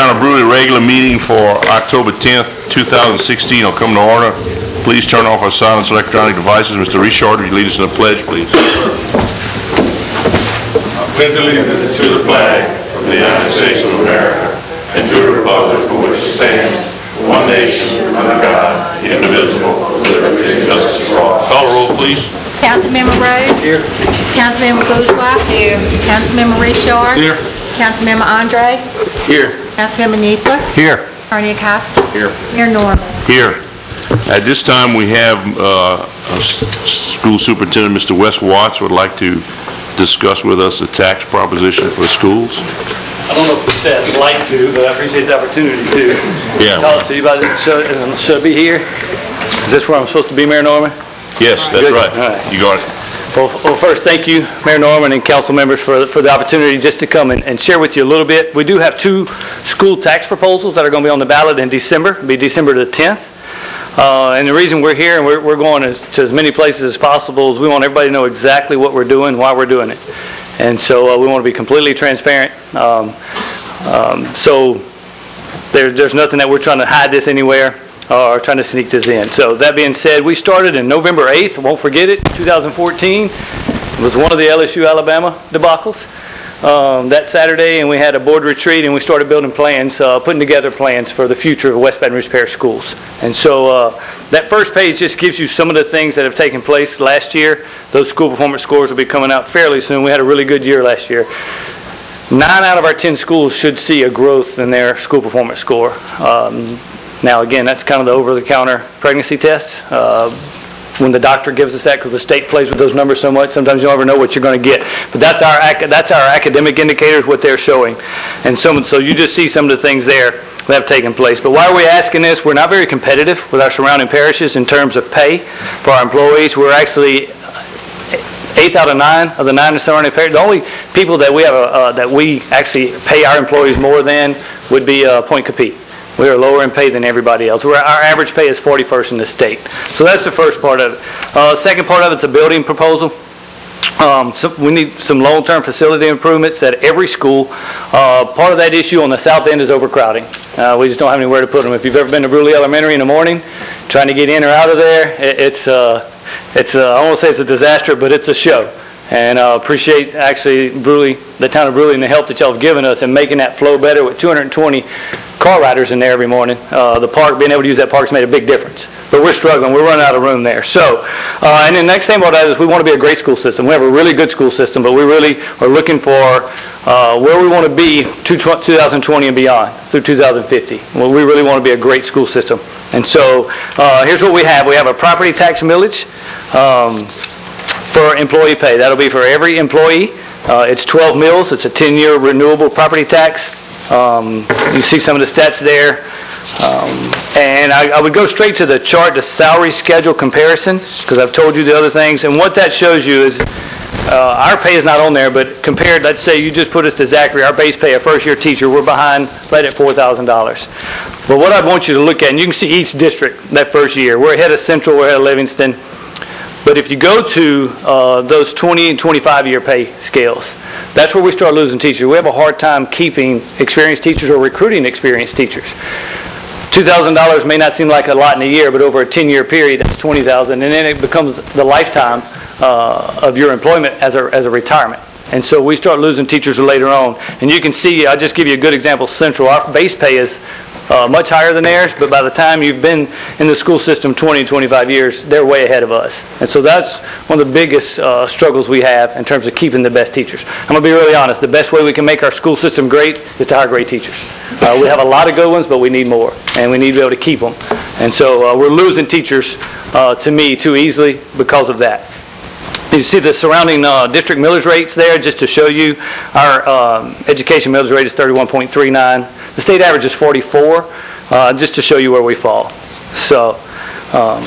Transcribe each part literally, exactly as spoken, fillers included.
Town of Brewley regular meeting for October tenth, two thousand sixteen will come to order. Please turn off our silence electronic devices. Mister Richard, would you lead us in a pledge, please? I pledge allegiance to the flag of the United States of America and to the republic for which it stands, one nation, under God, indivisible, with liberty and justice for all. Call the roll, please. Councilmember Rhodes. Here. Councilmember Bourgeois. Here. Councilmember Richard. Here. Councilmember Andre. Here. Councilmember Niesler. Here. Attorney Acosta. Here. Mayor Norman. Here. At this time, we have uh, School Superintendent Mister Wes Watts would like to discuss with us the tax proposition for the schools. I don't know if you said I'd like to, but I appreciate the opportunity to Yeah. talk to you about it. Should, uh, should I be here? Is this where I'm supposed to be, Mayor Norman? Yes, that's Good. right. All right. You got it. Well, well, first, thank you, Mayor Norman and council members, for, for the opportunity just to come and, and share with you a little bit. We do have two school tax proposals that are going to be on the ballot in December. It'll be December the tenth. Uh, and the reason we're here and we're, we're going as, to as many places as possible is we want everybody to know exactly what we're doing, why we're doing it. And so uh, we want to be completely transparent. Um, um, so there, there's nothing that we're trying to hide this anywhere or trying to sneak this in. So that being said, we started in November eighth, won't forget it, two thousand fourteen. It was one of the L S U Alabama debacles um, that Saturday, and we had a board retreat and we started building plans, uh, putting together plans for the future of West Baton Rouge Parish Schools. And so uh, that first page just gives you some of the things that have taken place last year. Those school performance scores will be coming out fairly soon. We had a really good year last year. Nine out of our ten schools should see a growth in their school performance score. Um, Now, again, that's kind of the over-the-counter pregnancy test. Uh, when the doctor gives us that, because the state plays with those numbers so much, sometimes you don't ever know what you're going to get. But that's our that's our academic indicators, what they're showing. And some, so you just see some of the things there that have taken place. But why are we asking this? We're not very competitive with our surrounding parishes in terms of pay for our employees. We're actually eighth out of nine of the nine surrounding parishes. The only people that we have uh, that we actually pay our employees more than would be uh, Point Capit. We are lower in pay than everybody else. We're, our average pay is forty-first in the state. So that's the first part of it. Uh, second part of it's a building proposal. Um, so we need some long-term facility improvements at every school. Uh, part of that issue on the south end is overcrowding. Uh, we just don't have anywhere to put them. If you've ever been to Brewley Elementary in the morning, trying to get in or out of there, it, it's, uh, it's uh, I won't say it's a disaster, but it's a show. And I uh, appreciate actually Brewley, the town of Brewley, and the help that y'all have given us in making that flow better with two hundred twenty car riders in there every morning. Uh, the park, being able to use that park has made a big difference. But we're struggling. We're running out of room there. So, uh, and the next thing about that is we want to be a great school system. We have a really good school system, but we really are looking for uh, where we want to be to two thousand twenty and beyond, through two thousand fifty. Well, we really want to be a great school system. And so uh, here's what we have. We have a property tax millage um, for employee pay. That'll be for every employee. Uh, it's twelve mills. It's a ten-year renewable property tax. Um, you see some of the stats there. Um, and I, I would go straight to the chart, the salary schedule comparison, because I've told you the other things. And what that shows you is uh, our pay is not on there, but compared, let's say you just put us to Zachary, our base pay, a first-year teacher, we're behind right at four thousand dollars. But what I want you to look at, and you can see each district that first year. We're ahead of Central, we're ahead of Livingston. But if you go to uh, those twenty and twenty-five year pay scales, that's where we start losing teachers. We have a hard time keeping experienced teachers or recruiting experienced teachers. two thousand dollars may not seem like a lot in a year, but over a ten year period, that's twenty thousand dollars. And then it becomes the lifetime uh, of your employment as a, as a retirement. And so we start losing teachers later on. And you can see, I'll just give you a good example. Central, our base pay is Uh, much higher than theirs, but by the time you've been in the school system twenty and twenty-five years, they're way ahead of us. And so that's one of the biggest uh, struggles we have in terms of keeping the best teachers. I'm going to be really honest. The best way we can make our school system great is to hire great teachers. Uh, we have a lot of good ones, but we need more, and we need to be able to keep them. And so uh, we're losing teachers, uh, to me, too easily because of that. You see the surrounding uh, district millage rates there, just to show you. Our um, education millage rate is thirty-one point three nine. The state average is forty-four, uh, just to show you where we fall. So um,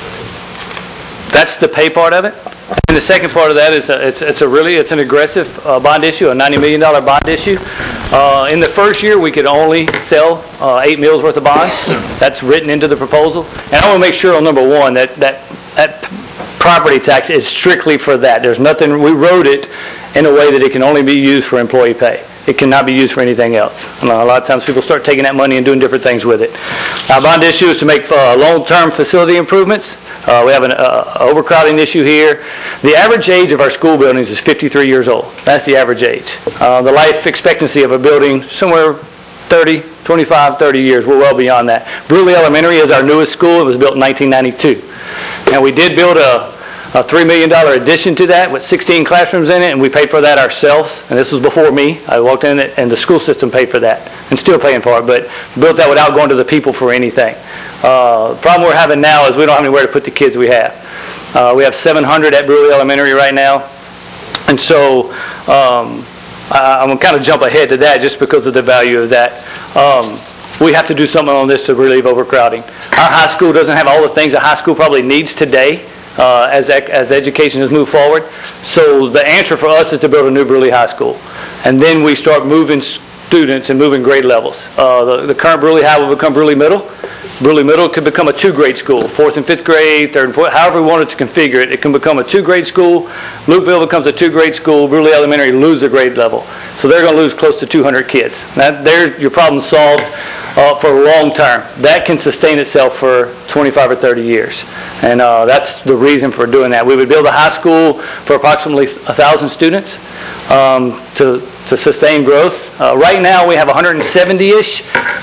that's the pay part of it. And the second part of that is a, it's, it's a really, it's an aggressive uh, bond issue, a ninety million dollars bond issue. Uh, in the first year, we could only sell uh, eight mills worth of bonds. That's written into the proposal. And I want to make sure on number one that that, that property tax is strictly for that. There's nothing, we wrote it in a way that it can only be used for employee pay. It cannot be used for anything else. And a lot of times people start taking that money and doing different things with it. Our bond issue is to make uh, long-term facility improvements. Uh, we have an uh, overcrowding issue here. The average age of our school buildings is fifty-three years old. That's the average age. Uh, the life expectancy of a building, somewhere thirty, twenty-five, thirty years. We're well beyond that. Bruley Elementary is our newest school. It was built in nineteen ninety-two. And we did build a A three million dollars addition to that with sixteen classrooms in it, and we paid for that ourselves. And this was before me. I walked in it, and the school system paid for that, and still paying for it, but built that without going to the people for anything. Uh, the problem we're having now is we don't have anywhere to put the kids we have. Uh, we have seven hundred at Bruley Elementary right now, and so um, I, I'm going to kind of jump ahead to that just because of the value of that. Um, we have to do something on this to relieve overcrowding. Our high school doesn't have all the things a high school probably needs today. Uh, as as education has moved forward. So the answer for us is to build a new Bruley High School. And then we start moving students and moving grade levels. Uh, the, the current Bruley High will become Bruley Middle. Bruley Middle could become a two-grade school, fourth and fifth grade, third and fourth, however we wanted to configure it. It can become a two-grade school. Lukeville becomes a two-grade school. Bruley Elementary loses a grade level. So they're going to lose close to two hundred kids. That, there's your problem solved uh, for long term. That can sustain itself for twenty-five or thirty years. And uh, that's the reason for doing that. We would build a high school for approximately one thousand students um, to, to sustain growth. Uh, right now we have one hundred seventy-ish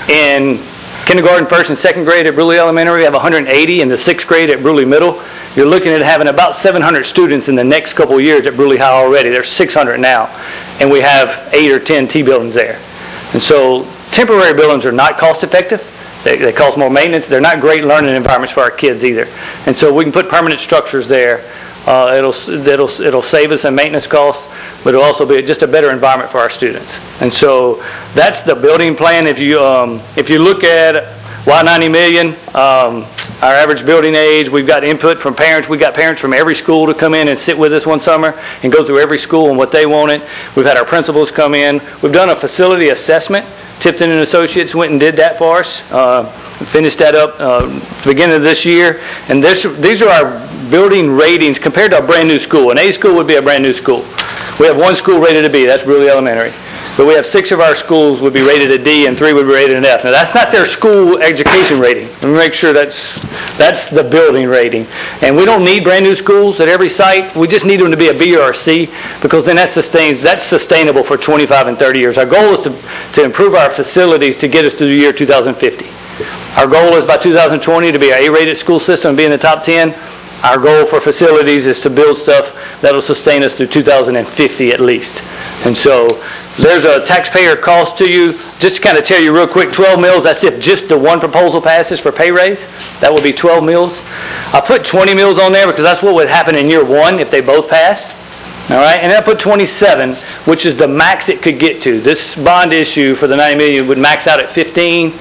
in kindergarten, first and second grade at Bruley Elementary. We have one hundred eighty in the sixth grade at Bruley Middle. You're looking at having about seven hundred students in the next couple of years at Bruley High already. There's six hundred now. And we have eight or ten T buildings there. And so temporary buildings are not cost effective. They, they cost more maintenance. They're not great learning environments for our kids either. And so we can put permanent structures there. Uh, it'll, it'll, it'll save us in maintenance costs, but it'll also be just a better environment for our students. And so that's the building plan. If you, um, if you look at why ninety million, um, our average building age, we've got input from parents. We've got parents from every school to come in and sit with us one summer and go through every school and what they wanted. We've had our principals come in. We've done a facility assessment. Tipton and Associates went and did that for us. Uh, finished that up uh, at the beginning of this year. And this, these are our building ratings compared to a brand new school. An A school would be a brand new school. We have one school rated a B. That's Bruley Elementary. But we have six of our schools would be rated a D and three would be rated an F. Now that's not their school education rating. Let me make sure that's that's the building rating. And we don't need brand new schools at every site. We just need them to be a B or a C because then that sustains that's sustainable for twenty-five and thirty years. Our goal is to, to improve our facilities to get us to the year two thousand fifty. Our goal is by two thousand twenty to be an A-rated school system and be in the top ten. Our goal for facilities is to build stuff that will sustain us through two thousand fifty at least. And so there's a taxpayer cost to you. Just to kind of tell you real quick, twelve mills, that's if just the one proposal passes for pay raise. That would be twelve mills. I put twenty mills on there because that's what would happen in year one if they both pass. All right, and then I put twenty-seven, which is the max it could get to. This bond issue for the ninety million would max out at fifteen.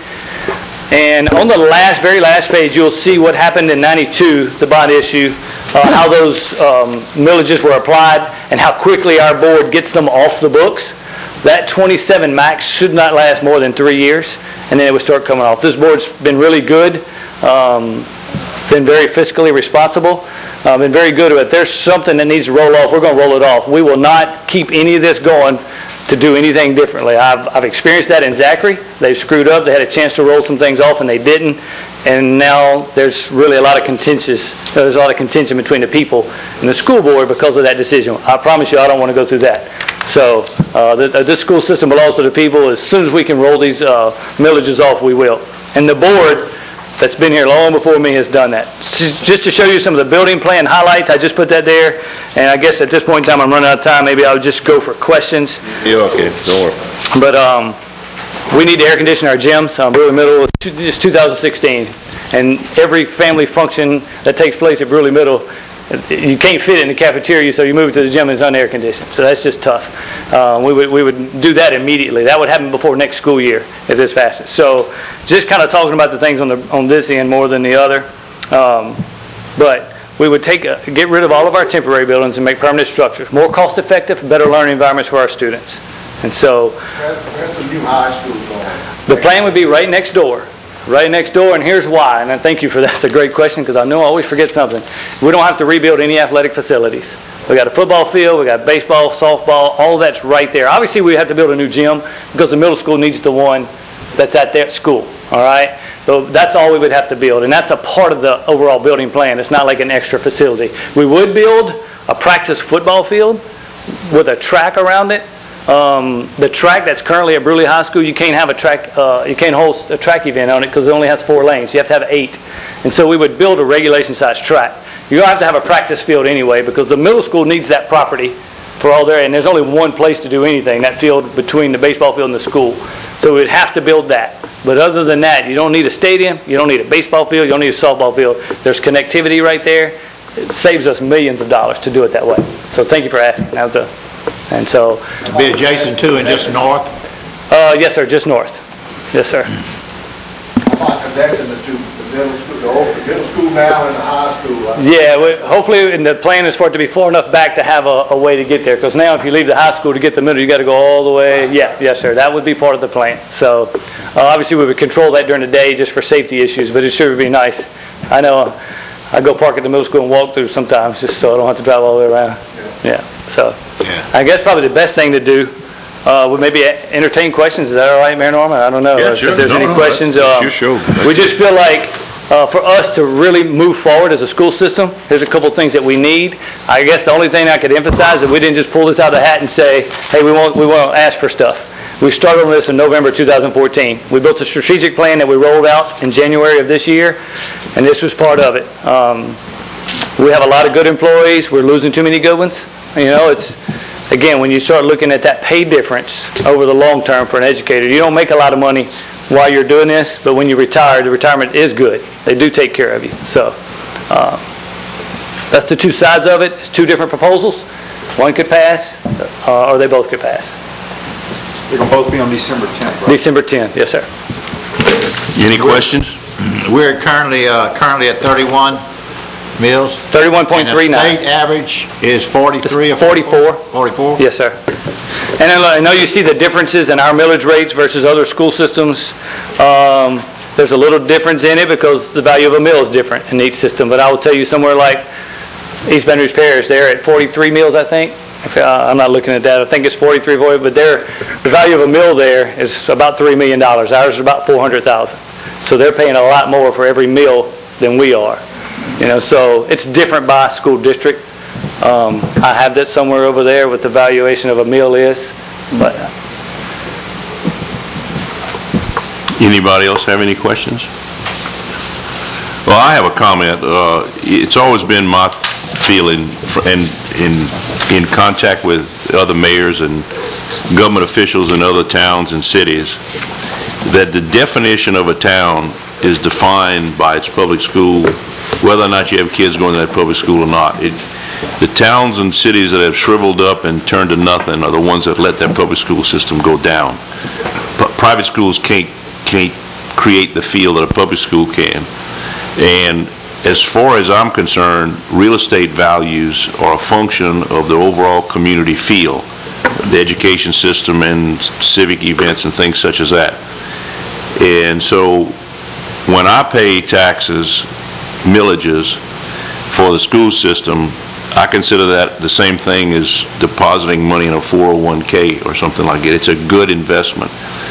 And on the last, very last page, you'll see what happened in ninety-two, the bond issue, uh, how those um, millages were applied, and how quickly our board gets them off the books. That twenty-seven max should not last more than three years, and then it would start coming off. This board's been really good, um, been very fiscally responsible, uh, been very good at it. If there's something that needs to roll off, we're going to roll it off. We will not keep any of this going to do anything differently. I've, I've experienced that in Zachary. They've screwed up. They had a chance to roll some things off and they didn't. And now there's really a lot of contentious, there's a lot of contention between the people and the school board because of that decision. I promise you I don't want to go through that. So uh, the, uh, this school system belongs to the people. As soon as we can roll these uh, millages off, we will. And the board that's been here long before me has done that. Just to show you some of the building plan highlights, I just put that there. And I guess at this point in time, I'm running out of time. Maybe I'll just go for questions. Yeah, okay. Don't worry. But um, we need to air condition our gyms. Um, Bruley Middle, it's two thousand sixteen. And every family function that takes place at Bruley Middle, you can't fit it in the cafeteria, so you move it to the gym and it's unair conditioned. So that's just tough. Uh, we would we would do that immediately. That would happen before next school year if this passes. So just kind of talking about the things on the on this end more than the other. Um, but we would take a, get rid of all of our temporary buildings and make permanent structures. More cost effective, better learning environments for our students. And so where's the new high school going? The plan would be right next door. Right next door, and here's why, and I thank you for that. That's a great question because I know I always forget something. We don't have to rebuild any athletic facilities. We got a football field, we got baseball, softball, all that's right there. Obviously, we have to build a new gym because the middle school needs the one that's at their school, all right? So that's all we would have to build, and that's a part of the overall building plan. It's not like an extra facility. We would build a practice football field with a track around it. Um, the track that's currently at Bruley High School, you can't have a track, uh, you can't hold a track event on it because it only has four lanes. You have to have eight. And so we would build a regulation-sized track. You don't have to have a practice field anyway because the middle school needs that property for all there, and there's only one place to do anything, that field between the baseball field and the school. So we'd have to build that. But other than that, you don't need a stadium, you don't need a baseball field, you don't need a softball field. There's connectivity right there. It saves us millions of dollars to do it that way. So thank you for asking. That was a, and so, Be adjacent to and just north? uh, yes, sir, just north. Yes, sir. How about connecting the two, the middle school, the old, the middle school now and the high school? uh, Yeah, we, hopefully, and the plan is for it to be far enough back to have a, a way to get there. Because now, if you leave the high school to get the middle, you got to go all the way. Yeah, yes, sir. That would be part of the plan. So, uh, obviously, we would control that during the day just for safety issues. But it sure would be nice. I know I go park at the middle school and walk through sometimes, just so I don't have to drive all the way around. Yeah. So, Yeah. I guess probably the best thing to do uh, would maybe entertain questions. Is that all right, Mayor Norman? I don't know Yeah, if, sure. if there's No, any no, questions. that's- um, that's your show. We just feel like uh, for us to really move forward as a school system, there's a couple things that we need. I guess the only thing I could emphasize is that we didn't just pull this out of the hat and say, hey, we won't, we won't ask for stuff. We started on this in November two thousand fourteen. We built a strategic plan that we rolled out in January of this year, and this was part of it. Um, we have a lot of good employees. We're losing too many good ones. You know, it's, again, when you start looking at that pay difference over the long term for an educator, you don't make a lot of money while you're doing this, but when you retire, the retirement is good. They do take care of you. So uh, that's the two sides of it. It's two different proposals. One could pass, uh, or they both could pass. They're going to both be on December tenth, right? December tenth, yes, sir. Any questions? We're currently, uh, currently at thirty-one mills. thirty-one point three And the nine. state average is forty-three or forty-four. forty-four? Yes, sir. And I know you see the differences in our millage rates versus other school systems. Um, there's a little difference in it because the value of a mill is different in each system. But I will tell you, somewhere like East Baton Rouge Parish, they're at forty-three mills, I think. If, uh, I'm not looking at that. I think it's forty-three, but they're, the value of a mill there is about three million dollars. Ours is about four hundred thousand dollars. So they're paying a lot more for every mill than we are. You know, so it's different by school district. Um, I have that somewhere over there what the valuation of a mill is, but Anybody else have any questions? Well, I have a comment. Uh, it's always been my feeling, fr- and in in contact with other mayors and government officials in other towns and cities, that the definition of a town is defined by its public school, whether or not you have kids going to that public school or not. It, the towns and cities that have shriveled up and turned to nothing are the ones that let that public school system go down. P- private schools can't can't create the feel that a public school can. And as far as I'm concerned, real estate values are a function of the overall community feel, the education system and civic events and things such as that. And so when I pay taxes, millages for the school system, I consider that the same thing as depositing money in a four oh one K or something like it. It's a good investment.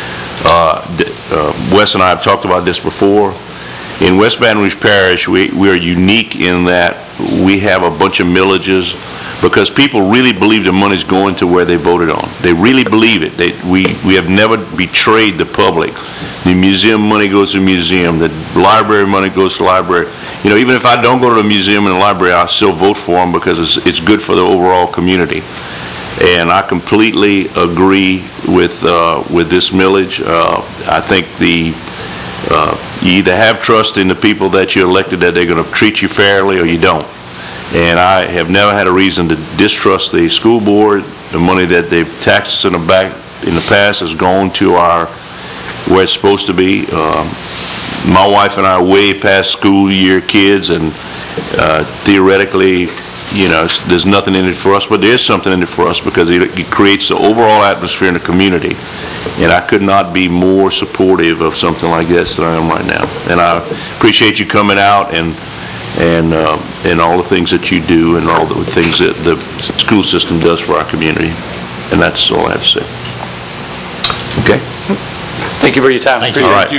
Uh, uh, Wes and I have talked about this before. In West Baton Rouge Parish, we, we are unique in that we have a bunch of millages because people really believe the money's going to where they voted on. They really believe it. They, we, we have never betrayed the public. The museum money goes to the museum. The library money goes to the library. You know, even if I don't go to the museum and the library, I'll still vote for them because it's, it's good for the overall community. And I completely agree with uh, with this millage. Uh, I think the uh, you either have trust in the people that you elected that they're going to treat you fairly, or you don't. And I have never had a reason to distrust the school board. The money that they've taxed us in the back in the past has gone to our where it's supposed to be. Um, my wife and I are way past school year kids, and uh, theoretically, you know, there's nothing in it for us, but there is something in it for us because it, it creates the overall atmosphere in the community. And I could not be more supportive of something like this than I am right now. And I appreciate you coming out and and, uh, and all the things that you do and all the things that the school system does for our community. And that's all I have to say. Okay? Thank you for your time. All right.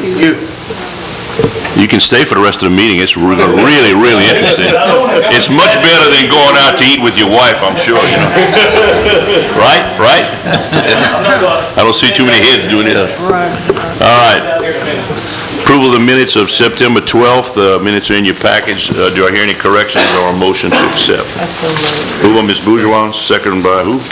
You can stay for the rest of the meeting. It's re- really, really interesting. It's much better than going out to eat with your wife, I'm sure, you know. Right? Right? I don't see too many heads doing this. All right. Approval of the minutes of September twelfth. The minutes are in your package. Uh, do I hear any corrections or a motion to accept? Moved by Miz Bourgeois, second by who?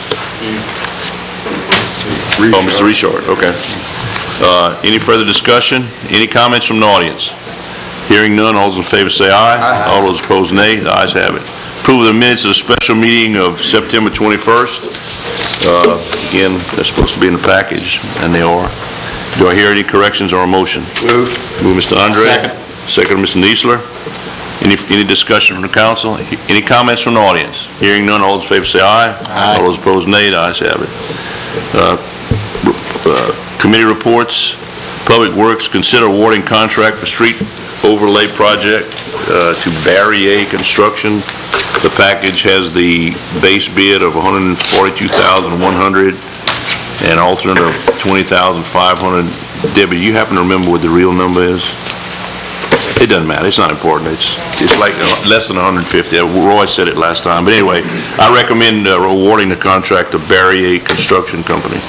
Oh, Mister Richard. Okay. Uh, any further discussion? Any comments from the audience? Hearing none, all those in favor say aye. Aye. All those opposed, nay. The ayes have it. Approval of the minutes of the special meeting of September twenty-first. Uh, again, they're supposed to be in the package, and they are. Do I hear any corrections or a motion? Move. Move, Mister Andre. Second. Second, Mister Niesler. Any, any discussion from the council? Any comments from the audience? Hearing none, all those in favor say aye. Aye. All those opposed, nay. The ayes have it. Uh, uh, Committee reports. Public Works, consider awarding contract for street overlay project uh, to Barry A. Construction. The package has the base bid of one hundred forty-two thousand one hundred dollars and alternate of twenty thousand five hundred dollars. Debbie, you happen to remember what the real number is? It doesn't matter. It's not important. It's it's like less than one hundred fifty. Roy said it last time. But anyway, I recommend uh, awarding the contract to Barry A. Construction Company.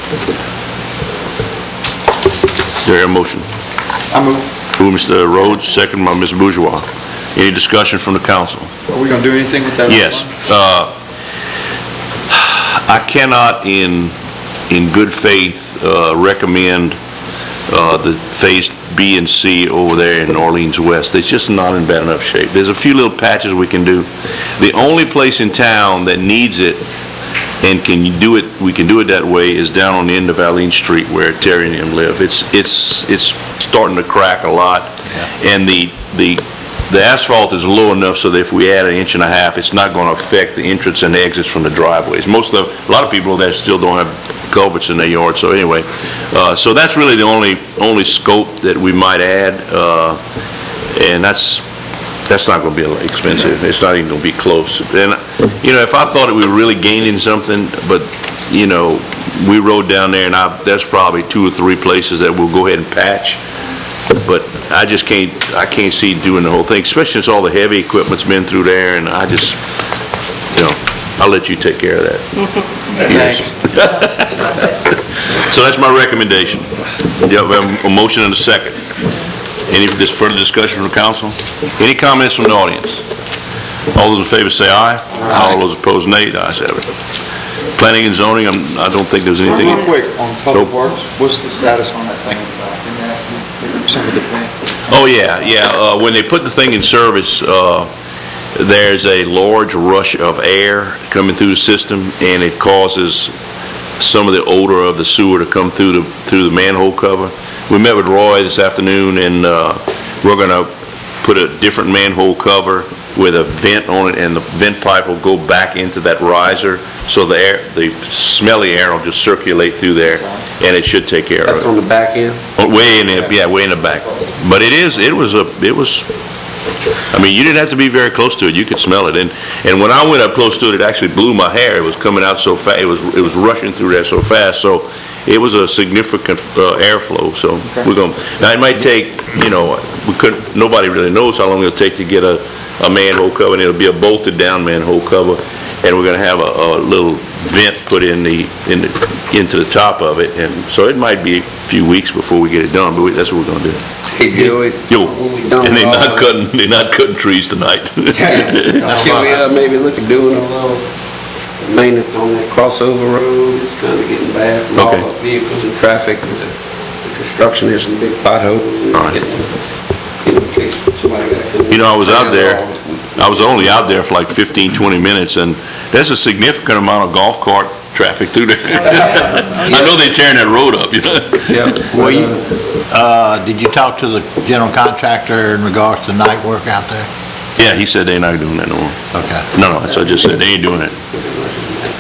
Is there a motion? I move. Move, Mister Rhodes, second by Miz Bourgeois. Any discussion from the council? Are we going to do anything with that? Yes. Uh, I cannot, in in good faith, uh, recommend uh, the Phase B and C over there in Orleans West. It's just not in bad enough shape. There's a few little patches we can do. The only place in town that needs it and can you do it, we can do it that way, is down on the end of Alene Street where Terry and him live. It's it's it's starting to crack a lot, yeah. and the the the asphalt is low enough so that if we add an inch and a half, it's not going to affect the entrance and exits from the driveways. Most of the, a lot of people there still don't have culverts in their yard. So anyway, uh, so that's really the only only scope that we might add, uh, and that's. That's not going to be expensive. It's not even going to be close. And, you know, if I thought that we were really gaining something, but, you know, we rode down there, and I, there's probably two or three places that we'll go ahead and patch. But I just can't, I can't see doing the whole thing, especially since all the heavy equipment's been through there, and I just, you know, I'll let you take care of that. Thanks. So that's my recommendation. You have a motion and a second. Any further discussion from the council? Any comments from the audience? All those in favor say aye. Aye. All those opposed, nay. The ayes have it. Planning and zoning, I'm, I don't think there's anything. Real quick, on Public Nope. Works, what's the status on that thing? Some of the plan? Oh, yeah, yeah. Uh, when they put the thing in service, uh, there's a large rush of air coming through the system, and it causes some of the odor of the sewer to come through the through the manhole cover. We met with Roy this afternoon, and uh, we're going to put a different manhole cover with a vent on it, and the vent pipe will go back into that riser, so the air, the smelly air will just circulate through there, and it should take care That's of it. on the back end? Oh, way in the, yeah, way in the back. But it is, it was a, it was, I mean, you didn't have to be very close to it. You could smell it. And and when I went up close to it, it actually blew my hair. It was coming out so fast. It was it was rushing through there so fast. So it was a significant uh, airflow. So okay. we're going. Now it might take, you know, we could. Nobody really knows how long it'll take to get a, a manhole cover, and it'll be a bolted down manhole cover, and we're going to have a, a little vent put in the in the into the top of it, and so it might be a few weeks before we get it done. But we, that's what we're going to do. Hey, Joey. Yo, and they're not cutting, they're not cutting trees tonight. Can we uh, maybe look at doing a little maintenance on that crossover road? It's kind of getting bad from all Okay. the vehicles and traffic. The the construction, there's some big potholes. and All right. getting- In case somebody got to come in. You know, I was out there, I was only out there for like fifteen, twenty minutes, and there's a significant amount of golf cart traffic through there. I know they're tearing that road up, you know? Yeah. Well, you, uh, did you talk to the general contractor in regards to night work out there? Yeah, he said they're not doing that no more. Okay. No, no, that's what I just said, they ain't doing it.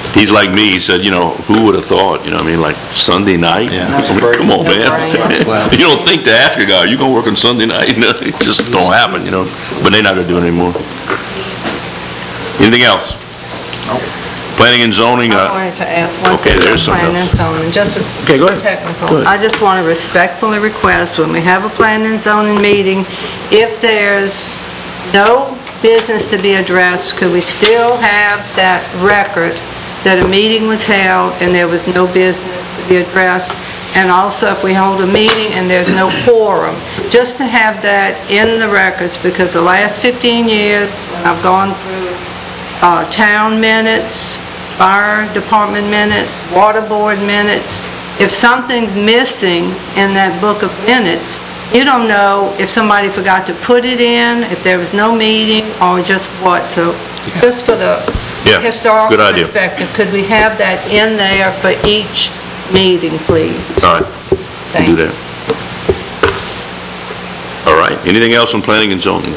He's like me, he said, you know, who would have thought, you know, what I mean, like Sunday night? Yeah. I mean, come on, man. Well- You don't think to ask a guy, you gonna work on Sunday night? No, it just don't happen, you know, but they're not gonna do it anymore. Anything else? Planning and zoning, I uh, wanted to ask one Okay, thing. there's something Planning and else. zoning, just a Okay, go ahead. technical. Go ahead. I just want to respectfully request, when we have a planning and zoning meeting, if there's no business to be addressed, could we still have that record that a meeting was held and there was no business to be addressed? And also, if we hold a meeting and there's no quorum, just to have that in the records, because the last fifteen years, when I've gone through uh, town minutes, fire department minutes, water board minutes, if something's missing in that book of minutes, you don't know if somebody forgot to put it in, if there was no meeting, or just what. So just for the Yeah, historical good idea. perspective, could we have that in there for each meeting, please? all right, we'll Thank do you. that. All right, anything else on planning and zoning?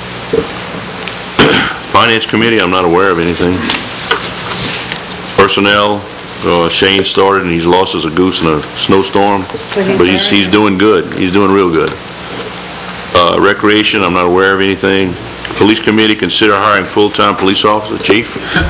Finance committee, I'm not aware of anything. Personnel, uh, Shane started and he's lost as a goose in a snowstorm, but he's, he's doing good, he's doing real good. Uh, recreation, I'm not aware of anything. Police committee, consider hiring full-time police officer, chief?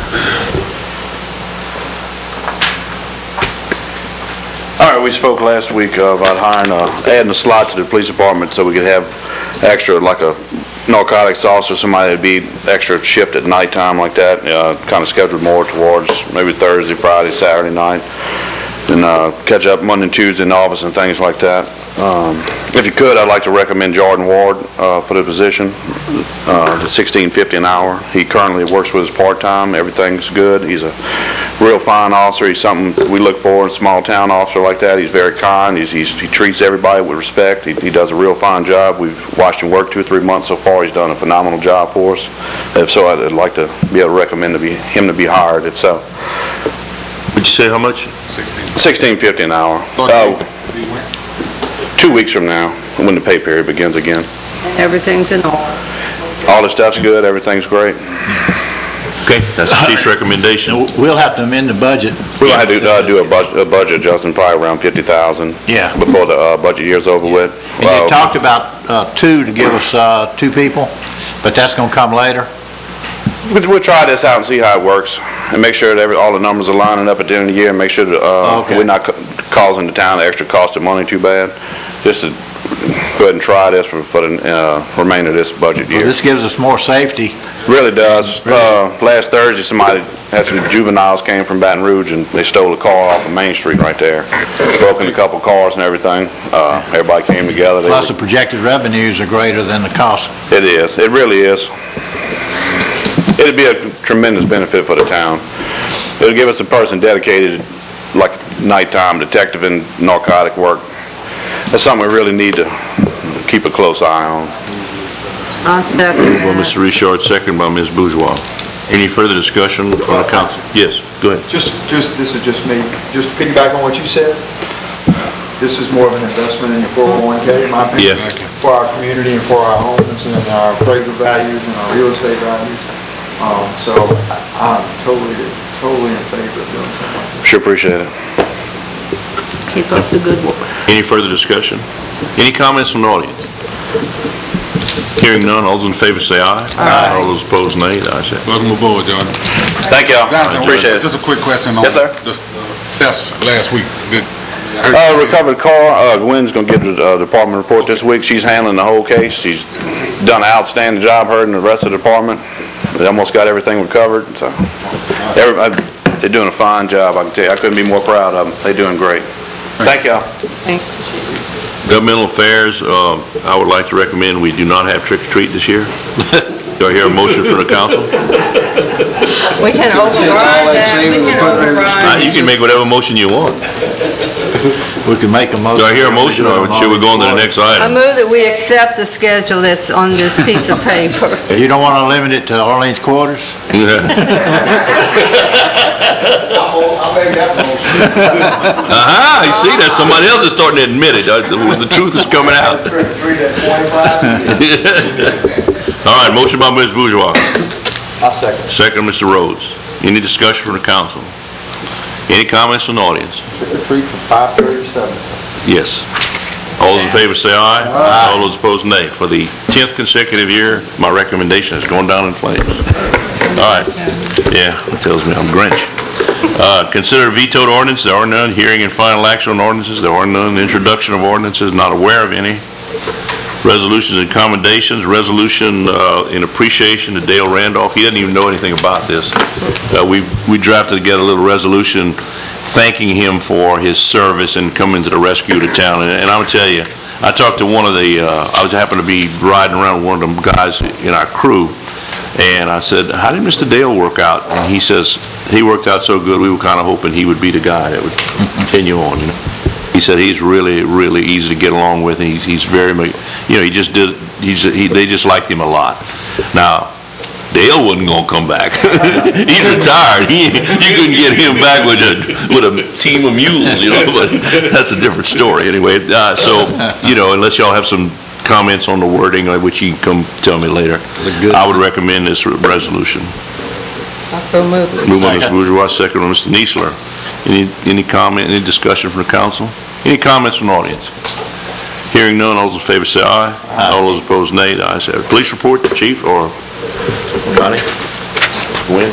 All right, we spoke last week uh, about hiring, uh, adding a slot to the police department so we could have extra, like a narcotics officer, somebody that'd be extra shift at nighttime like that, uh, kind of scheduled more towards maybe Thursday, Friday, Saturday night, and uh, catch up Monday and Tuesday in the office and things like that. Um, if you could, I'd like to recommend Jordan Ward uh, for the position, uh, to sixteen fifty an hour. He currently works with us part-time. Everything's good. He's a real fine officer. He's something we look for in a small town officer like that. He's very kind. He's, he's, he treats everybody with respect. He, he does a real fine job. We've watched him work two or three months so far. He's done a phenomenal job for us. If so, I'd, I'd like to be able to recommend to be, him to be hired if so. Would you say how much? sixteen fifty an hour. Uh, two weeks from now, when the pay period begins again. Everything's in order. All the stuff's good. Everything's great. Okay, that's the chief's recommendation. We'll have to amend the budget. We'll have to uh, do a budget, a budget adjustment, probably around fifty thousand. Yeah. Before the uh, budget year's over with. And Well, you talked about uh, two to give us uh, two people, but that's going to come later. We'll we'll try this out and see how it works, and make sure that every, all the numbers are lining up at the end of the year, and make sure that uh, Okay. we're not ca- causing the town the extra cost of money too bad. Just to go ahead and try this for, for the uh, remainder of this budget year. This gives us more safety. Really does. Uh, last Thursday, somebody had some juveniles came from Baton Rouge and they stole a car off of Main Street right there. Broken a couple cars and everything. Uh, everybody came together. They Plus, were- the projected revenues are greater than the cost. It is. It really is. It'd be a tremendous benefit for the town. It'll give us a person dedicated, like nighttime detective in narcotic work. That's something we really need to keep a close eye on. I second Moved by that. Mister Richard, second by Miz Bourgeois. Any further discussion from the council? Yes, go ahead. Just, just, this is just me, just to piggyback on what you said, this is more of an investment in your four oh one K, in my opinion. Yeah. For our community and for our homes and our appraisal values and our real estate values. Um, so I- I'm totally, totally in favor of doing something like this. Sure appreciate it. Keep up the good work. Any further discussion? Any comments from the audience? Hearing none, all those in favor say aye. Aye. All those opposed, nay. The ayes have it. Welcome aboard, John. Thank y'all. Jonathan, Appreciate it. Just a quick question on Yes, sir. this theft last week. Did- I heard- Uh, recovered car, uh, Gwen's gonna get the, uh, department report this week. She's handling the whole case. She's done an outstanding job, her and the rest of the department. They almost got everything recovered, so. Everybody, they're doing a fine job, I can tell you. I couldn't be more proud of them. They're doing great. Thank y'all. Thank you. Governmental affairs, uh, I would like to recommend we do not have trick or treat this year. Do I hear a motion from the council? We can override that, we can Uh, override. You can make whatever motion you want. We can make a motion. Do I hear a motion, or should we go on to the next I item? move that we accept the schedule that's on this piece of paper. You don't want to limit it to Orleans quarters? I'll, I'll make that motion. Aha, you see, that somebody else is starting to admit it. Uh, The the truth is coming out. Trick or treat at twenty-five. All right, motion by Miz Bourgeois, I second. second Mister Rhodes. Any discussion from the council? Any comments from the audience? Retreat from five thirty to seven. Yes. All those in favor say aye. Aye. All those opposed, nay. For the tenth consecutive year, my recommendation is going down in flames. All right. Yeah, it tells me I'm Grinch. Uh, Consider vetoed ordinance. There are none. Hearing and final action on ordinances. There are none. Introduction of ordinances. Not aware of any. Resolutions and commendations. Resolution uh, in appreciation to Dale Randolph. He doesn't even know anything about this. Uh, we we drafted together a little resolution thanking him for his service and coming to the rescue of the town. And, and I'm gonna tell you, I talked to one of the. Uh, I was happened to be riding around with one of them guys in our crew, and I said, "How did Mister Dale work out?" And he says, "He worked out so good. We were kind of hoping he would be the guy that would continue on." You know. He said he's really, really easy to get along with, and he's, he's very, you know, he just did, he's, he, they just liked him a lot. Now, Dale wasn't going to come back. He's retired. He, you couldn't get him back with a, with a team of mules, you know, but that's a different story anyway. Uh, so, you know, unless y'all have some comments on the wording, which you can come tell me later, I would recommend this resolution. Also move. Move on, Mister Bourgeois, second on Mister Niesler. Any, any comment, any discussion from the council? Any comments from the audience? Hearing none, all those in favor say aye. Aye. All those opposed, nay. The ayes have it. Police report, the chief, or Connie? Win.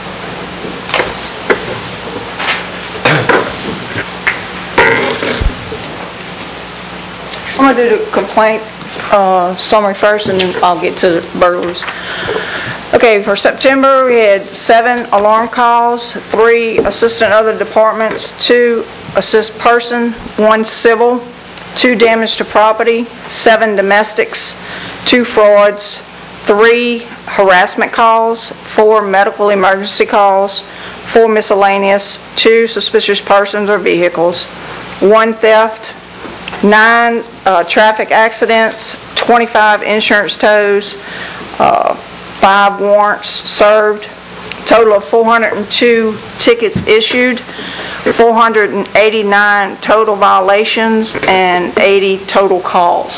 I'm going to do the complaint uh, summary first, and then I'll get to the burglaries. Okay, for September, we had seven alarm calls, three assistant other departments, two assist person, one civil, two damage to property, seven domestics, two frauds, three harassment calls, four medical emergency calls, four miscellaneous, two suspicious persons or vehicles, one theft, nine uh, traffic accidents, twenty-five insurance tows, uh, five warrants served, total of four hundred two tickets issued, four hundred eighty-nine total violations, and eighty total calls.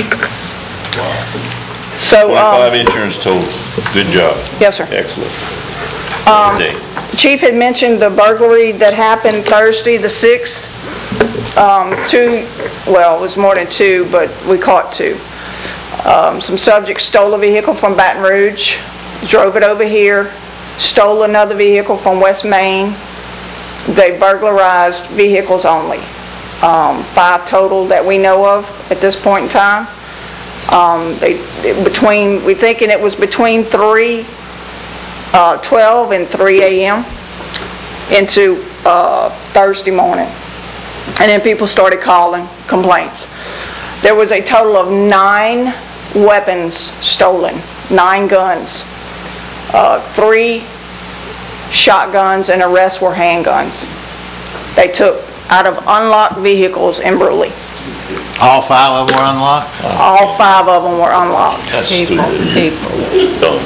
So, twenty-five um, insurance totals. Good job. Yes, sir. Excellent. Um, Chief had mentioned the burglary that happened Thursday, the sixth. Um, two, well, it was more than two, but we caught two. Um, some subjects stole a vehicle from Baton Rouge, drove it over here, stole another vehicle from West Main. They burglarized vehicles only. Um, five total that we know of at this point in time. Um, they between we thinking it was between three, uh, twelve and three a m into uh, Thursday morning, and then people started calling complaints. There was a total of nine weapons stolen, nine guns, uh, three shotguns, and the rest were handguns. They took out of unlocked vehicles in Bruley. All five of them were unlocked? All five of them were unlocked. That's People, stupid. people. Dumb.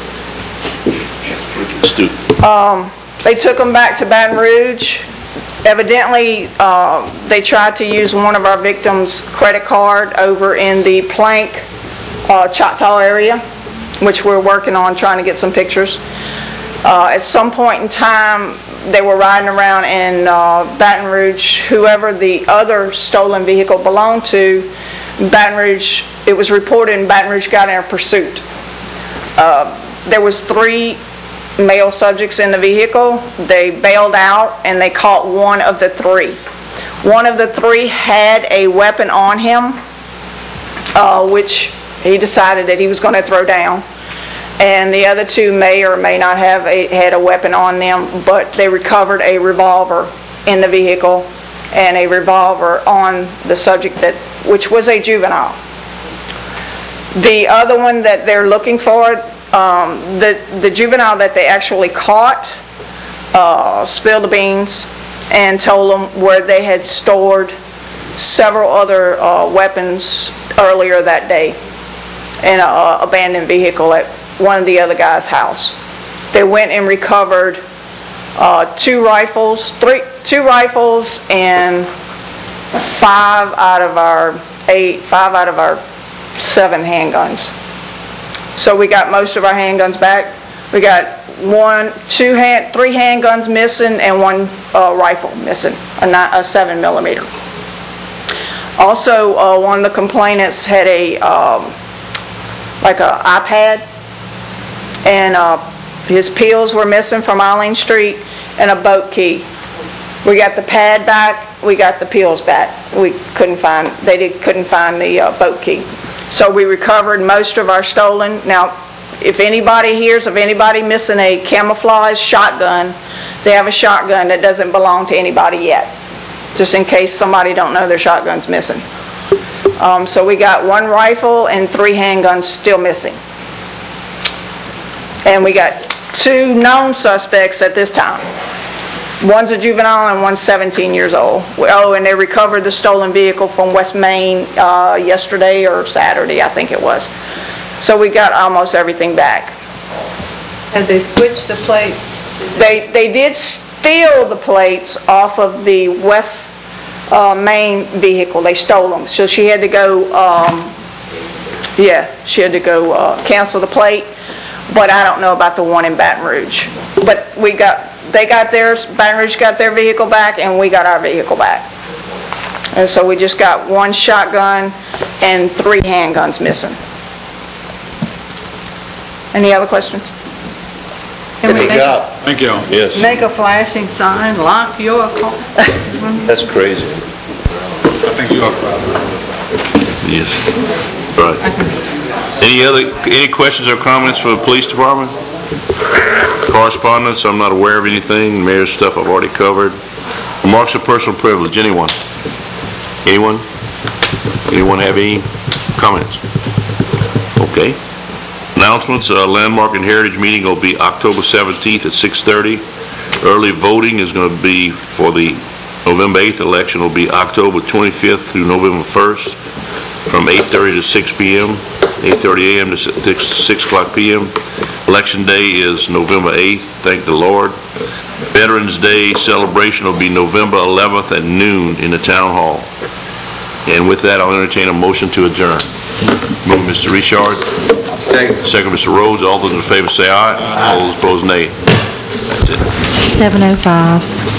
Stupid. Um, they took them back to Baton Rouge. Evidently, uh, they tried to use one of our victims' credit card over in the Plank, uh, Choctaw area, which we're working on trying to get some pictures. Uh, at some point in time, they were riding around in uh, Baton Rouge. Whoever the other stolen vehicle belonged to, Baton Rouge, it was reported in Baton Rouge got in a pursuit. Uh, there was three male subjects in the vehicle. They bailed out and they caught one of the three. One of the three had a weapon on him, uh, which he decided that he was going to throw down. And the other two may or may not have a, had a weapon on them, but they recovered a revolver in the vehicle and a revolver on the subject, that which was a juvenile. The other one that they're looking for, um, the, the juvenile that they actually caught, uh, spilled the beans and told them where they had stored several other uh, weapons earlier that day in an abandoned vehicle at one of the other guys' house. They went and recovered uh, two rifles, three, two rifles, and five out of our eight, five out of our seven handguns. So we got most of our handguns back. We got one, two hand, three handguns missing and one uh, rifle missing, a, nine, a seven millimeter. Also, uh, one of the complainants had a, um, like a iPad, and uh, his pills were missing from Eileen Street, and a boat key. We got the pad back, we got the pills back. We couldn't find, they did, couldn't find the uh, boat key. So we recovered most of our stolen. Now, if anybody hears of anybody missing a camouflage shotgun, they have a shotgun that doesn't belong to anybody yet, just in case somebody don't know their shotgun's missing. Um, so we got one rifle and three handguns still missing. And we got two known suspects at this time. One's a juvenile and one's seventeen years old. Oh, and they recovered the stolen vehicle from West Main uh, yesterday or Saturday, I think it was. So we got almost everything back. And they switched the plates? They, they did steal the plates off of the West uh, Main vehicle. They stole them. So she had to go, um, yeah, she had to go uh, cancel the plate. But I don't know about the one in Baton Rouge. But we got, they got theirs, Baton Rouge got their vehicle back, and we got our vehicle back. And so we just got one shotgun and three handguns missing. Any other questions? Can we make a, Thank you. Yes, make a flashing sign, lock your car? that's crazy. I think you are proud of Yes. Right. Any other, any questions or comments for the police department? Correspondence, I'm not aware of anything. Mayor's stuff I've already covered. Remarks of personal privilege, anyone? Anyone? Anyone have any comments? Okay. Announcements, uh, Landmark and Heritage meeting will be October seventeenth at six thirty. Early voting is going to be for the November eighth election will be October twenty-fifth through November first from eight thirty to six p m eight thirty a m to six o'clock p m Election day is November eighth, thank the Lord. Veterans Day celebration will be November eleventh at noon in the town hall. And with that, I'll entertain a motion to adjourn. Move Mister Richard. Second. Second Mister Rhodes. All those in favor say aye. Aye. All those opposed nay. That's it. seven oh five.